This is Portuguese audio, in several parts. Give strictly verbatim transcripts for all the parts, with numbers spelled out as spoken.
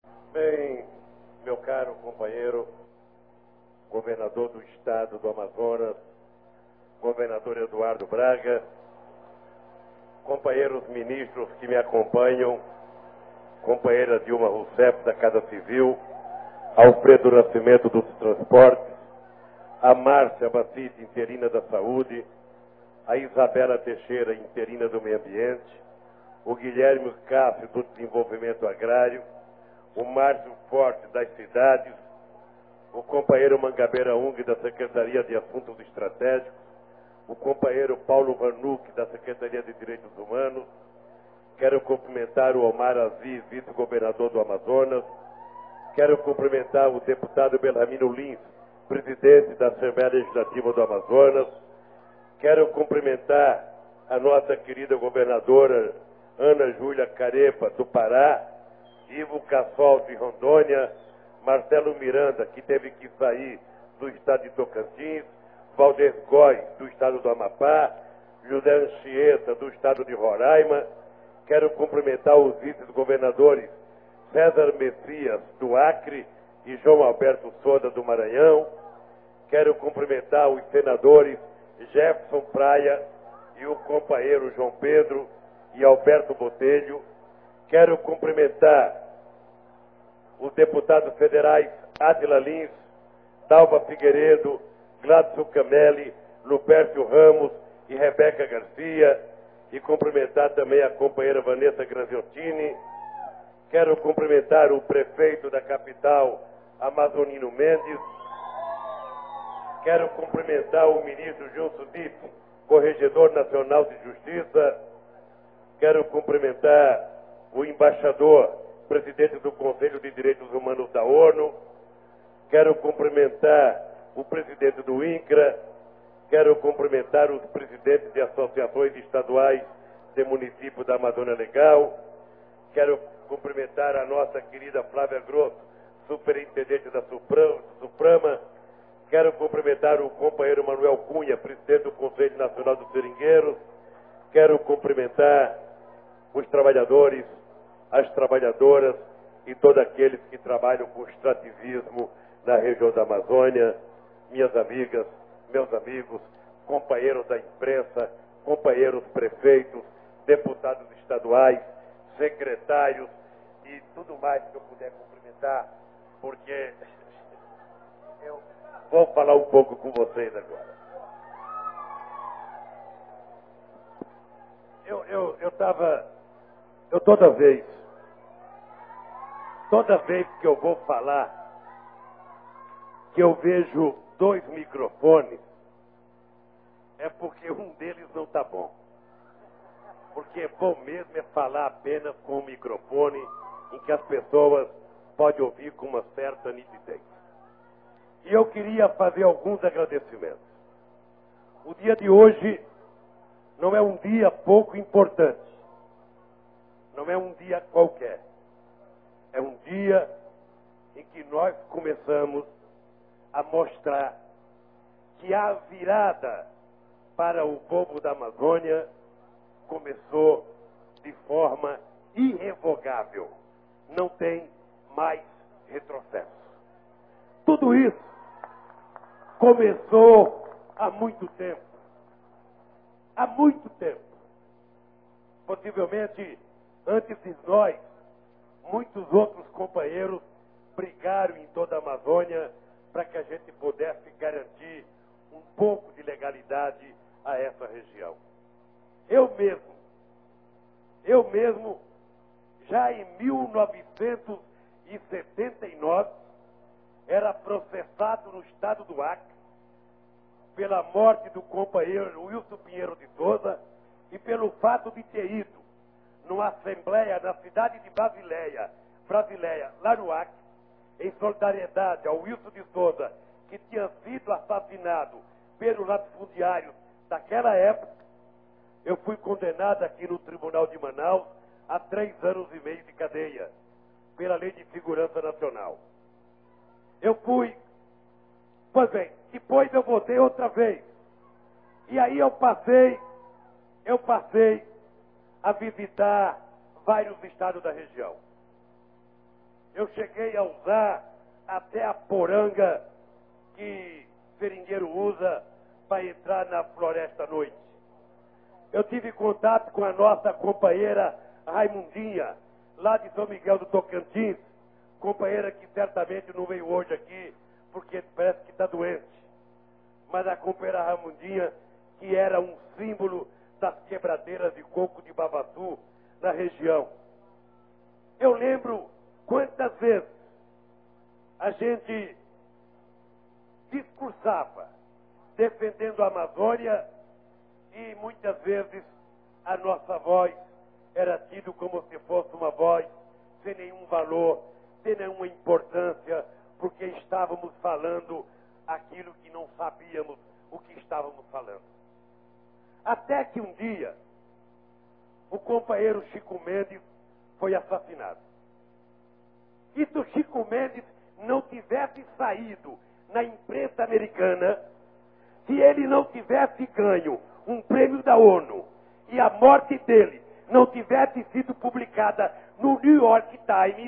Bem, meu caro companheiro, governador do estado do Amazonas, governador Eduardo Braga, companheiros ministros que me acompanham, companheira Dilma Rousseff da Casa Civil, Alfredo Nascimento dos Transportes, a Márcia Bacite, interina da Saúde, a Isabela Teixeira, interina do Meio Ambiente, o Guilherme Cássio do Desenvolvimento Agrário, o Márcio Forte das Cidades, o companheiro Mangabeira Ung da Secretaria de Assuntos Estratégicos, o companheiro Paulo Vanuc da Secretaria de Direitos Humanos. Quero cumprimentar o Omar Aziz, vice-governador do Amazonas. Quero cumprimentar o deputado Belarmino Lins, presidente da Assembleia Legislativa do Amazonas. Quero cumprimentar a nossa querida governadora Ana Júlia Carepa, do Pará, Ivo Cassol, de Rondônia, Marcelo Miranda, que teve que sair do estado de Tocantins, Valdez Góes, do estado do Amapá, José Anchieta, do estado de Roraima. Quero cumprimentar os vice-governadores César Messias, do Acre, e João Alberto Soda, do Maranhão. Quero cumprimentar os senadores Jefferson Praia e o companheiro João Pedro e Alberto Botelho. Quero cumprimentar os deputados federais Átila Lins, Dalva Figueiredo, Gladson Camelli, Lupércio Ramos e Rebeca Garcia, e cumprimentar também a companheira Vanessa Graziottini. Quero cumprimentar o prefeito da capital, Amazonino Mendes. Quero cumprimentar o ministro Gilson Dipp, corregedor nacional de justiça. Quero cumprimentar o embaixador, presidente do Conselho de Direitos Humanos da ONU. Quero cumprimentar o presidente do INCRA. Quero cumprimentar os presidentes de associações estaduais de municípios da Amazônia Legal. Quero cumprimentar a nossa querida Flávia Grosso, superintendente da Suprama. Quero cumprimentar o companheiro Manuel Cunha, presidente do Conselho Nacional dos Seringueiros. Quero cumprimentar os trabalhadores, as trabalhadoras e todos aqueles que trabalham com extrativismo na região da Amazônia. Minhas amigas, meus amigos, companheiros da imprensa, companheiros prefeitos, deputados estaduais, secretários e tudo mais que eu puder cumprimentar, porque eu vou falar um pouco com vocês agora. Eu eu eu estava, eu toda vez, toda vez que eu vou falar, que eu vejo dois microfones, é porque um deles não está bom. Porque bom mesmo é falar apenas com um microfone em que as pessoas podem ouvir com uma certa nitidez. E eu queria fazer alguns agradecimentos. O dia de hoje não é um dia pouco importante. Não é um dia qualquer. É um dia em que nós começamos a mostrar que a virada para o povo da Amazônia começou de forma irrevogável. Não tem mais retrocesso. Tudo isso começou há muito tempo. Há muito tempo. Possivelmente, antes de nós, muitos outros companheiros brigaram em toda a Amazônia para que a gente pudesse garantir um pouco de legalidade a essa região. Eu mesmo, eu mesmo, já em mil novecentos e setenta e nove, era processado no estado do Acre pela morte do companheiro Wilson Pinheiro de Souza e pelo fato de ter ido numa assembleia na cidade de Basileia, Brasileia, lá no Acre, em solidariedade ao Wilson de Souza, que tinha sido assassinado pelos latifundiários daquela época. Eu fui condenado aqui no Tribunal de Manaus a três anos e meio de cadeia, pela Lei de Segurança Nacional. Eu fui, pois bem, depois eu voltei outra vez. E aí eu passei, eu passei a visitar vários estados da região. eu cheguei a usar até a poranga que seringueiro usa para entrar na floresta à noite. Eu tive contato com a nossa companheira Raimundinha, lá de São Miguel do Tocantins, companheira que certamente não veio hoje aqui, porque parece que está doente. Mas a companheira Raimundinha, que era um símbolo das quebradeiras de coco de Babatu na região. Eu lembro quantas vezes a gente discursava defendendo a Amazônia e muitas vezes a nossa voz era tido como se fosse uma voz sem nenhum valor, sem nenhuma importância, porque estávamos falando aquilo que não sabíamos o que estávamos falando. Até que um dia o companheiro Chico Mendes foi assassinado. E se o Chico Mendes não tivesse saído na imprensa americana, se ele não tivesse ganho um prêmio da ONU e a morte dele não tivesse sido publicada no New York Times,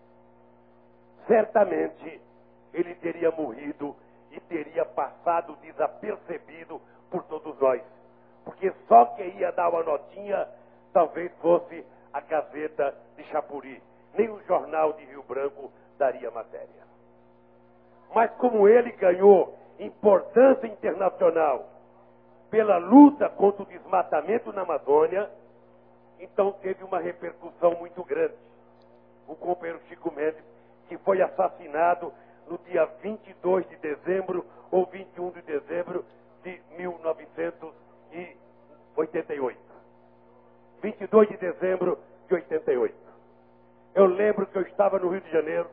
certamente ele teria morrido e teria passado desapercebido por todos nós. Porque só quem ia dar uma notinha talvez fosse a Gazeta de Chapuri. Nem o Jornal de Rio Branco daria matéria. Mas como ele ganhou importância internacional pela luta contra o desmatamento na Amazônia, então teve uma repercussão muito grande. O companheiro Chico Mendes, que foi assassinado no dia vinte e dois de dezembro ou vinte e um de dezembro de mil novecentos e oitenta e oito. vinte e dois de dezembro de oitenta e oito. Eu lembro que eu estava no Rio de Janeiro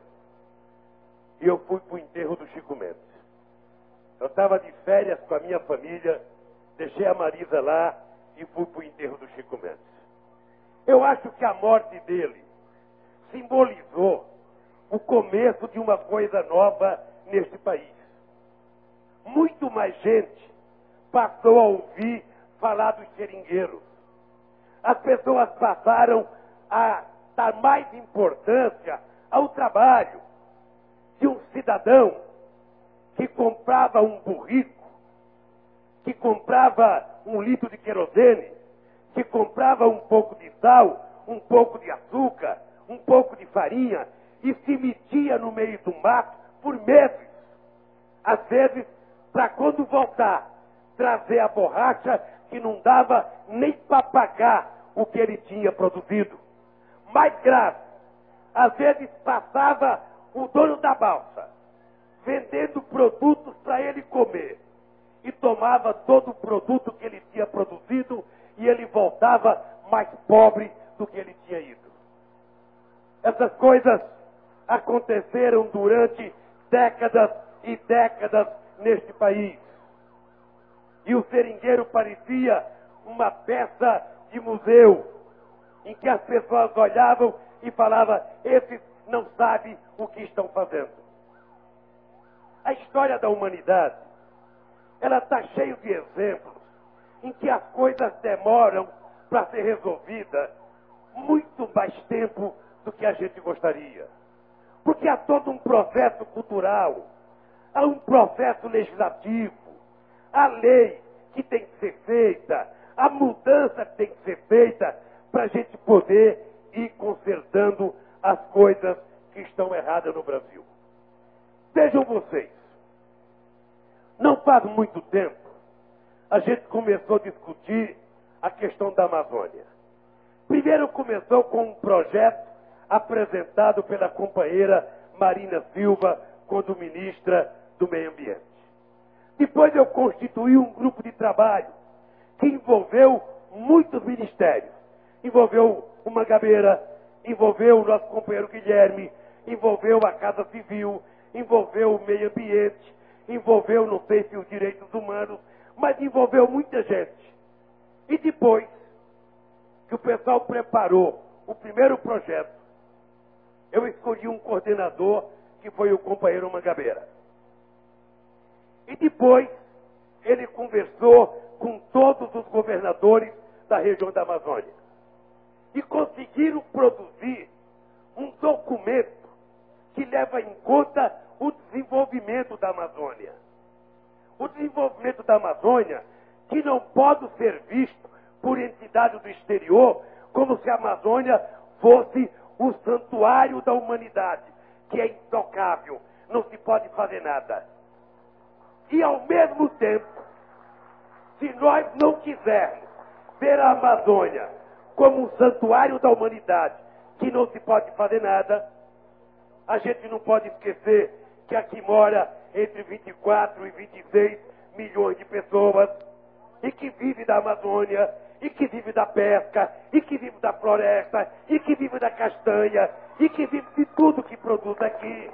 e eu fui para o enterro do Chico Mendes. Eu estava de férias com a minha família, deixei a Marisa lá e fui para o enterro do Chico Mendes. Eu acho que a morte dele simbolizou o começo de uma coisa nova neste país. Muito mais gente passou a ouvir falar dos seringueiros. As pessoas passaram a dar mais importância ao trabalho de um cidadão que comprava um burrico, que comprava um litro de querosene, que comprava um pouco de sal, um pouco de açúcar, um pouco de farinha e se metia no meio do mato por meses. Às vezes, para quando voltar, trazer a borracha que não dava nem para pagar o que ele tinha produzido. Mais grave, às vezes passava o dono da balsa, vendendo produtos para ele comer, e tomava todo o produto que ele tinha produzido e ele voltava mais pobre do que ele tinha ido. Essas coisas aconteceram durante décadas e décadas neste país. E o seringueiro parecia uma peça de museu, em que as pessoas olhavam e falavam, esses não sabem o que estão fazendo. A história da humanidade, ela está cheia de exemplos em que as coisas demoram para ser resolvidas muito mais tempo do que a gente gostaria. Porque há todo um processo cultural, há um processo legislativo, há lei que tem que ser feita, há mudança que tem que ser feita para a gente poder ir consertando as coisas que estão erradas no Brasil. Vejam vocês, não faz muito tempo a gente começou a discutir a questão da Amazônia. Primeiro começou com um projeto apresentado pela companheira Marina Silva, quando ministra do Meio Ambiente. Depois eu constituí um grupo de trabalho que envolveu muitos ministérios. Envolveu o Mangabeira, envolveu o nosso companheiro Guilherme, envolveu a Casa Civil, envolveu o Meio Ambiente, envolveu, não sei se os direitos humanos, mas envolveu muita gente. E depois que o pessoal preparou o primeiro projeto, eu escolhi um coordenador, que foi o companheiro Mangabeira. E depois ele conversou com todos os governadores da região da Amazônia. E conseguiram produzir um documento que leva em conta o desenvolvimento da Amazônia. O desenvolvimento da Amazônia que não pode ser visto por entidade do exterior como se a Amazônia fosse o santuário da humanidade, que é intocável, não se pode fazer nada. E ao mesmo tempo, se nós não quisermos ver a Amazônia como um santuário da humanidade, que não se pode fazer nada, a gente não pode esquecer que aqui mora entre vinte e quatro e vinte e seis milhões de pessoas, e que vive da Amazônia, e que vive da pesca, e que vive da floresta, e que vive da castanha, e que vive de tudo que produz aqui.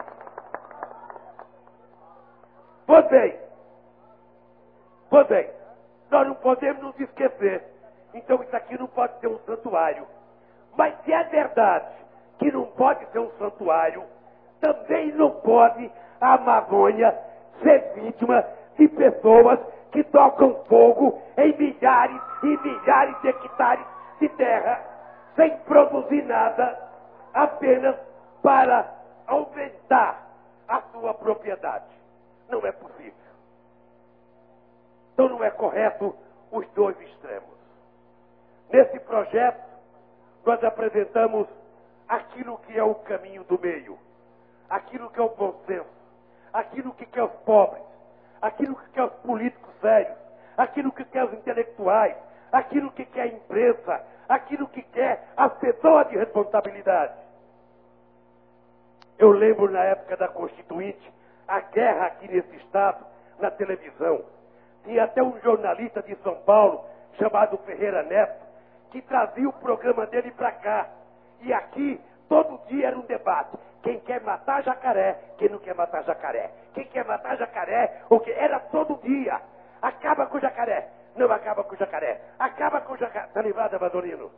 Pois bem, pois bem, nós não podemos nos esquecer. Então isso aqui não pode ser um santuário. Mas se é verdade que não pode ser um santuário, também não pode a Amazônia ser vítima de pessoas que tocam fogo em milhares e milhares de hectares de terra, sem produzir nada, apenas para aumentar a sua propriedade. Não é possível. Então não é correto os dois extremos. Nesse projeto, nós apresentamos aquilo que é o caminho do meio, aquilo que é o bom senso, aquilo que quer os pobres, aquilo que quer os políticos sérios, aquilo que quer os intelectuais, aquilo que quer a imprensa, aquilo que quer as pessoas de responsabilidade. Eu lembro na época da Constituinte, a guerra aqui nesse estado, na televisão. Tinha até um jornalista de São Paulo, chamado Ferreira Neto, que trazia o programa dele para cá. E aqui, todo dia era um debate. Quem quer matar jacaré, quem não quer matar jacaré. Quem quer matar jacaré, o que era todo dia. Acaba com o jacaré. Não acaba com o jacaré. Acaba com o jacaré. Tá lembrado, Abadolino?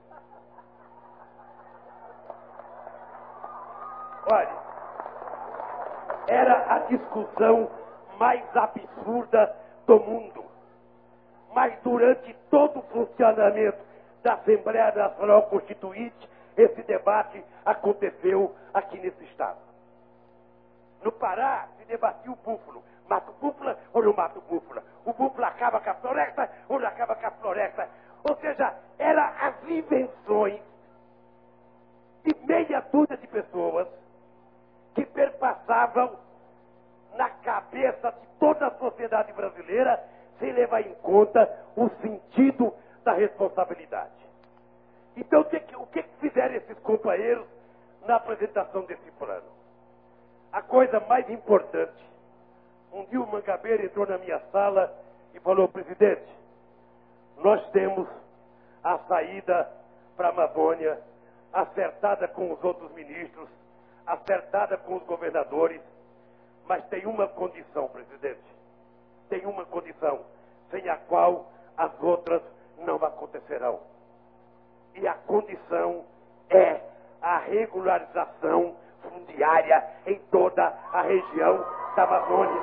Olha, era a discussão mais absurda do mundo. Mas durante todo o funcionamento da Assembleia Nacional Constituinte, esse debate aconteceu aqui nesse estado. No Pará, se debatia o búfalo. Mata o búfalo ou não mata o búfalo? O búfalo acaba com a floresta ou não acaba com a floresta? Ou seja, eram as invenções de meia dúzia de pessoas que perpassavam na cabeça de toda a sociedade brasileira sem levar em conta o sentido da responsabilidade. Então, o que, o que fizeram esses companheiros na apresentação desse plano? A coisa mais importante, um dia o Mangabeira entrou na minha sala e falou: presidente, nós temos a saída para a Amazônia acertada com os outros ministros, acertada com os governadores, mas tem uma condição, presidente, tem uma condição, sem a qual as outras não acontecerão. E a condição é a regularização fundiária em toda a região da Amazônia.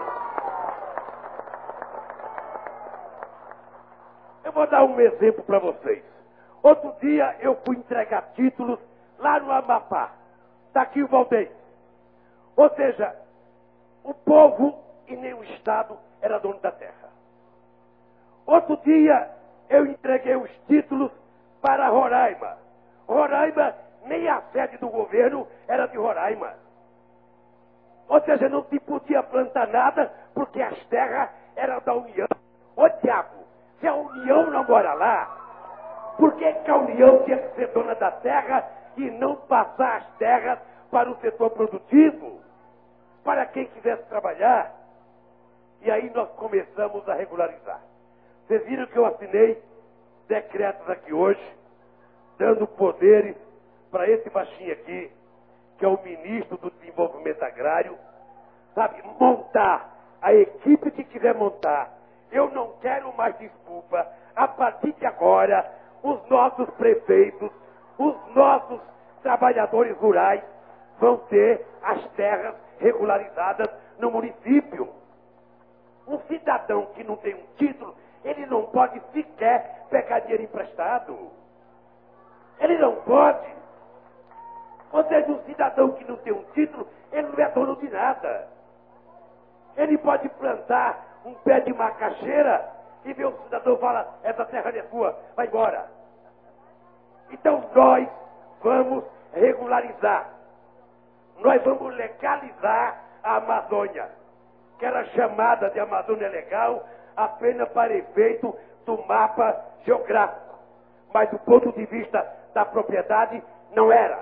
Eu vou dar um exemplo para vocês. Outro dia eu fui entregar títulos lá no Amapá. Está aqui o Valdez. Ou seja, o povo e nem o Estado era dono da terra. Outro dia eu entreguei os títulos para Roraima. Roraima, nem a sede do governo era de Roraima. Ou seja, não se podia plantar nada porque as terras eram da União. Ô diabo, se a União não mora lá, por que, que a União tinha que ser dona da terra e não passar as terras para o setor produtivo? Para quem quisesse trabalhar? E aí nós começamos a regularizar. Vocês viram que eu assinei decretos aqui hoje, dando poderes para esse baixinho aqui, que é o ministro do Desenvolvimento Agrário, sabe, montar a equipe que quiser montar. Eu não quero mais desculpa. A partir de agora, os nossos prefeitos, os nossos trabalhadores rurais vão ter as terras regularizadas no município. Um cidadão que não tem um título, ele não pode sequer pegar dinheiro emprestado. Ele não pode. Ou seja, um cidadão que não tem um título, ele não é dono de nada. Ele pode plantar um pé de macaxeira e ver o cidadão fala, essa terra não é sua, vai embora. Então nós vamos regularizar. Nós vamos legalizar a Amazônia, que era chamada de Amazônia Legal apenas para efeito do mapa geográfico. Mas do ponto de vista da propriedade, não era.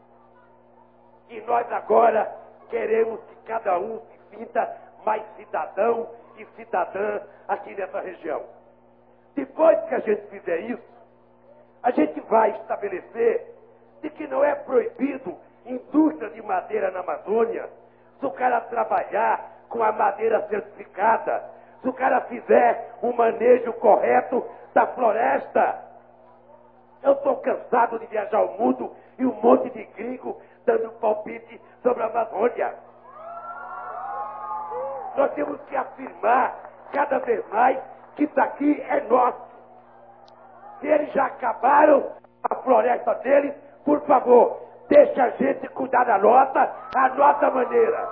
E nós agora queremos que cada um se sinta mais cidadão e cidadã aqui nessa região. Depois que a gente fizer isso, a gente vai estabelecer de que não é proibido indústria de madeira na Amazônia, se o cara trabalhar com a madeira certificada, se o cara fizer um manejo correto da floresta. Eu estou cansado de viajar o mundo e um monte de gringo dando palpite sobre a Amazônia. Nós temos que afirmar cada vez mais que isso aqui é nosso. Se eles já acabaram a floresta deles, por favor, deixa a gente cuidar da nossa, a nossa maneira.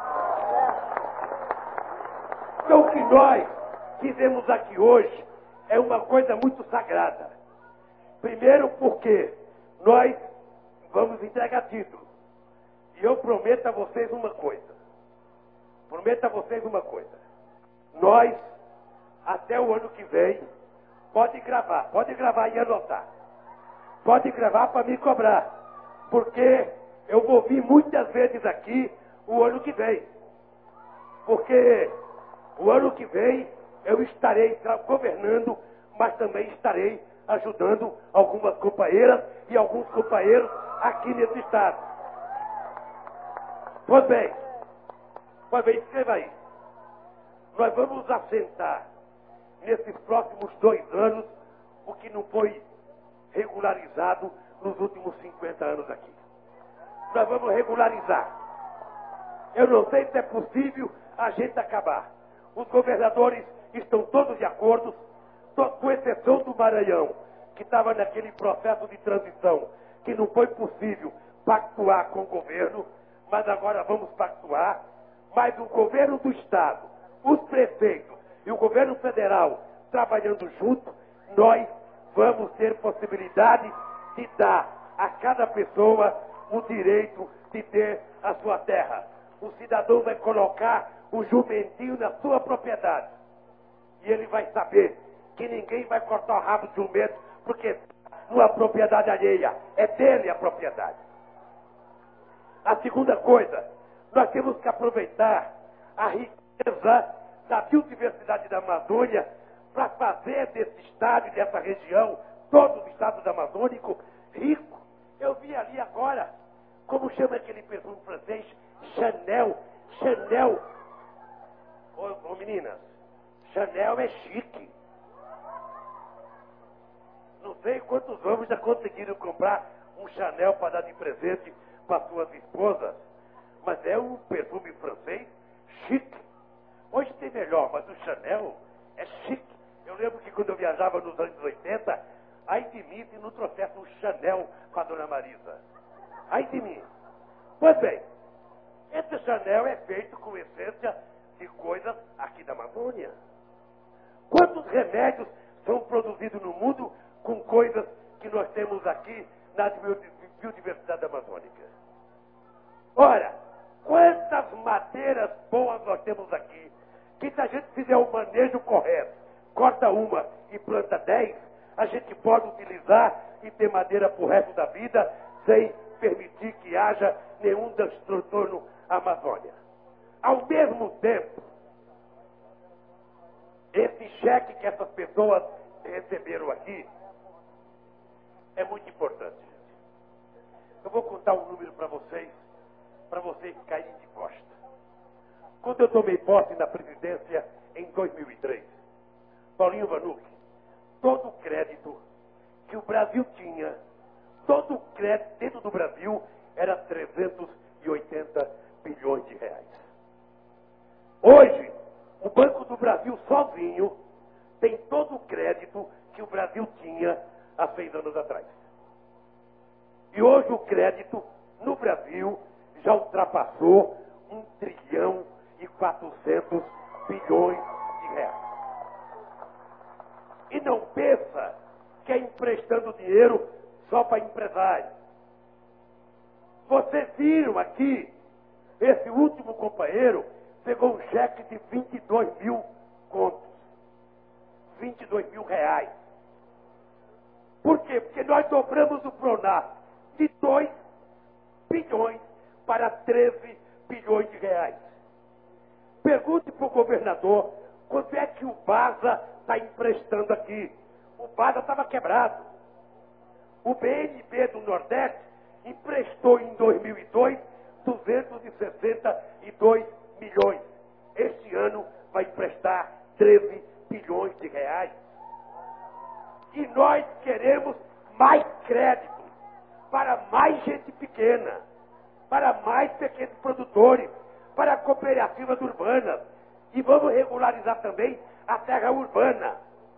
Então o que nós fizemos aqui hoje é uma coisa muito sagrada. Primeiro porque nós vamos entregar título. E eu prometo a vocês uma coisa. Prometo a vocês uma coisa. Nós, até o ano que vem, pode gravar, pode gravar e anotar. Pode gravar para me cobrar. Porque eu vou vir muitas vezes aqui o ano que vem. Porque o ano que vem eu estarei governando, mas também estarei ajudando algumas companheiras e alguns companheiros aqui nesse estado. Pois bem, pois bem, escreva aí. Nós vamos assentar nesses próximos dois anos o que não foi regularizado nos últimos cinquenta anos aqui. Nós vamos regularizar. Eu não sei se é possível a gente acabar. Os governadores estão todos de acordo, com exceção do Maranhão, que estava naquele processo de transição, que não foi possível pactuar com o governo, mas agora vamos pactuar. Mas o governo do Estado, os prefeitos e o governo federal trabalhando junto, nós vamos ter possibilidade de dar a cada pessoa o direito de ter a sua terra. O cidadão vai colocar o jumentinho na sua propriedade. E ele vai saber que ninguém vai cortar o rabo do jumento, porque não é propriedade alheia, é dele a propriedade. A segunda coisa, nós temos que aproveitar a riqueza da biodiversidade da Amazônia para fazer desse estado e dessa região, todo o estado amazônico, rico. Eu vi ali agora, como chama aquele perfume francês? Chanel. Chanel. Ô, ô meninas, Chanel é chique. Não sei quantos homens já conseguiram comprar um Chanel para dar de presente para suas esposas, mas é um perfume francês chique. Hoje tem melhor, mas o Chanel é chique. Eu lembro que quando eu viajava nos anos oitenta, ai de mim se não trouxesse um Chanel para Dona Marisa. Ai de mim. Pois bem, esse Chanel é feito com essência de coisas aqui da Amazônia. Quantos remédios são produzidos no mundo com coisas que nós temos aqui na biodiversidade amazônica? Ora, quantas madeiras boas nós temos aqui, que se a gente fizer o manejo correto, corta uma e planta dez, a gente pode utilizar e ter madeira para o resto da vida, sem permitir que haja nenhum transtorno à Amazônia. Ao mesmo tempo, esse cheque que essas pessoas receberam aqui é muito importante. Eu vou contar um número para vocês, para vocês caírem de costa. Quando eu tomei posse na presidência em dois mil e três, Paulinho Vanucci, todo o crédito que o Brasil tinha, todo o crédito dentro do Brasil era trezentos e oitenta bilhões de reais. Hoje, o Banco do Brasil sozinho tem todo o crédito que o Brasil tinha há seis anos atrás. E hoje o crédito no Brasil já ultrapassou um trilhão e quatrocentos bilhões de reais. E não pensa que é emprestando dinheiro só para empresário. Vocês viram aqui, esse último companheiro pegou um cheque de vinte e dois mil contos. vinte e dois mil reais. Por quê? Porque nós dobramos o Pronaf de dois bilhões para treze bilhões de reais. Pergunte para o governador quanto é que o Basa está emprestando aqui. O Basa estava quebrado. O B N B do Nordeste emprestou em dois mil e dois duzentos e sessenta e dois milhões. Este ano vai emprestar treze bilhões de reais. E nós queremos mais crédito para mais gente pequena, para mais pequenos produtores, para cooperativas urbanas. E vamos regularizar também a terra urbana.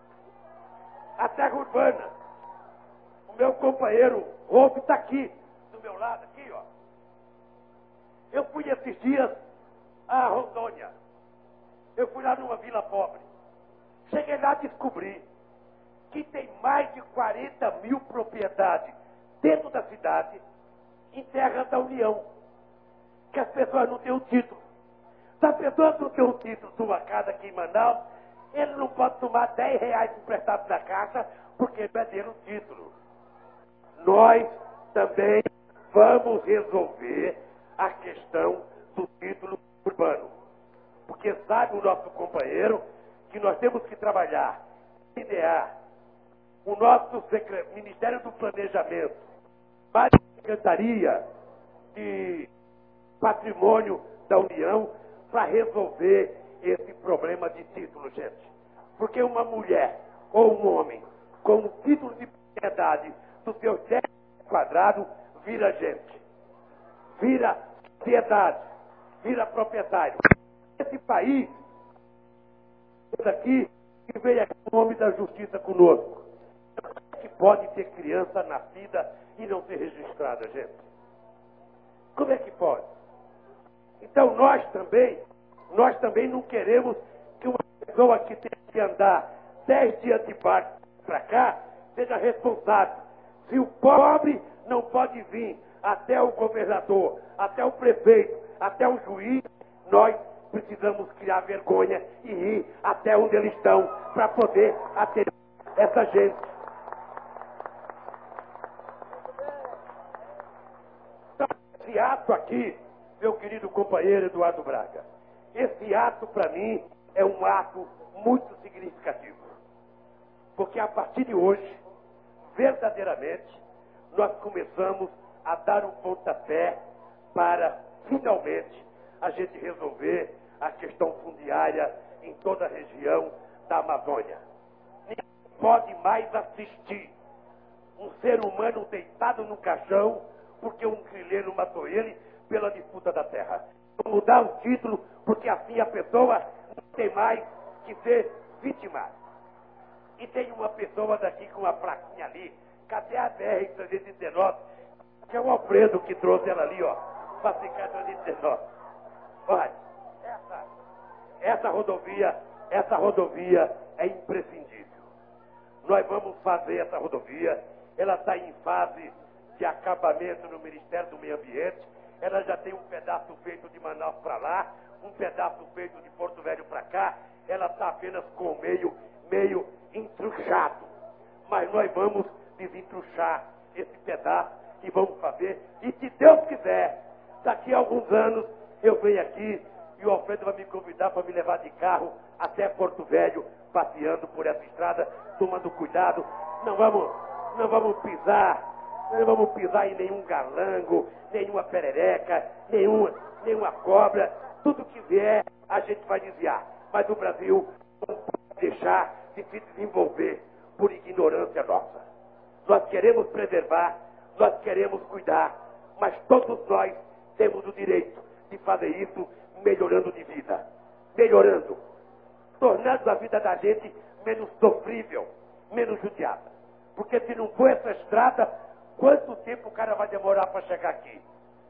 A terra urbana. O meu companheiro Rolf está aqui, do meu lado, aqui, ó. Eu fui esses dias a Rondônia. Eu fui lá numa vila pobre. Cheguei lá e descobri que tem mais de quarenta mil propriedades dentro da cidade em terra da União. Que as pessoas não têm o título. Se a pessoa não tem o título de uma casa aqui em Manaus, ele não pode tomar dez reais emprestados da Caixa porque não é dele o título. Nós também vamos resolver a questão do título urbano. Porque sabe o nosso companheiro que nós temos que trabalhar, idear, o nosso Ministério do Planejamento, a Secretaria de Patrimônio da União, para resolver esse problema de título, gente. Porque uma mulher ou um homem com um título de propriedade dos seus dez quadrados vira gente, vira sociedade, vira proprietário. Esse país, esse aqui, que veio aqui no nome da justiça conosco, que pode ter criança nascida e não ser registrada, gente? Como é que pode? Então nós também, nós também não queremos que uma pessoa que tem que andar dez dias de barco para cá seja responsável. Se o pobre não pode vir até o governador, até o prefeito, até o juiz, nós precisamos criar vergonha e ir até onde eles estão para poder atender essa gente. Então, esse ato aqui, meu querido companheiro Eduardo Braga, esse ato para mim é um ato muito significativo. Porque a partir de hoje, verdadeiramente, nós começamos a dar um pontapé para, finalmente, a gente resolver a questão fundiária em toda a região da Amazônia. Ninguém pode mais assistir um ser humano deitado no caixão porque um grileiro matou ele pela disputa da terra. Mudar o título, porque assim a pessoa não tem mais que ser vítima. E tem uma pessoa daqui com uma plaquinha ali, cadê a B R trezentos e dezenove? Que é o Alfredo que trouxe ela ali, ó, para ficar trezentos e dezenove. Olha, essa, essa rodovia, essa rodovia é imprescindível. Nós vamos fazer essa rodovia, ela está em fase de acabamento no Ministério do Meio Ambiente, ela já tem um pedaço feito de Manaus para lá, um pedaço feito de Porto Velho para cá, ela está apenas com o meio, meio entruchado. Mas nós vamos desentruchar esse pedaço e vamos fazer, e se Deus quiser, daqui a alguns anos eu venho aqui e o Alfredo vai me convidar para me levar de carro até Porto Velho, passeando por essa estrada, tomando cuidado. Não vamos, não vamos pisar, não vamos pisar em nenhum galango, nenhuma perereca, nenhuma, nenhuma cobra. Tudo que vier, a gente vai desviar. Mas o Brasil não pode deixar de se desenvolver por ignorância nossa. Nós queremos preservar, nós queremos cuidar, mas todos nós temos o direito de fazer isso melhorando de vida. Melhorando. Tornando a vida da gente menos sofrível, menos judiada. Porque se não for essa estrada, quanto tempo o cara vai demorar para chegar aqui?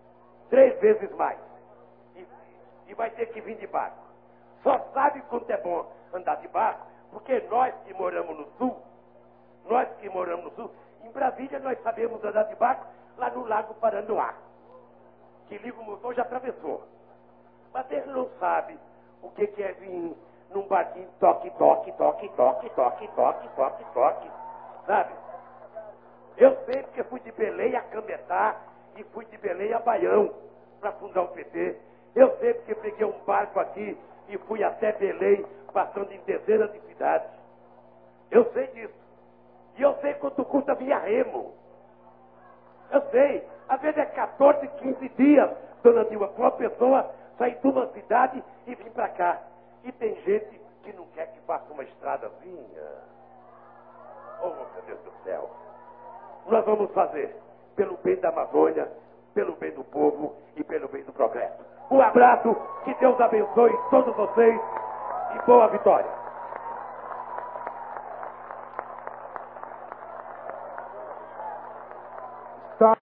três vezes mais. E, e vai ter que vir de barco. Só sabe quanto é bom andar de barco, porque nós que moramos no sul, nós que moramos no sul, em Brasília nós sabemos andar de barco lá no Lago Paranoá. Que liga o motor já atravessou. Mas ele não sabe o que, que é vir num barquinho toque, toque, toque, toque, toque, toque, toque, toque. Sabe? Eu sei porque fui de Belém a Cametá e fui de Belém a Baião para fundar o P T. Eu sei porque peguei um barco aqui e fui até Belém, passando em dezenas de cidades. Eu sei disso. E eu sei quanto custa via remo. Eu sei. Às vezes é quatorze, quinze dias, dona Dilma, para uma pessoa sair de uma cidade e vir para cá. E tem gente que não quer que faça uma estradazinha. Oh, meu Deus do céu. Nós vamos fazer pelo bem da Amazônia, pelo bem do povo e pelo bem do progresso. Um abraço, que Deus abençoe todos vocês e boa vitória.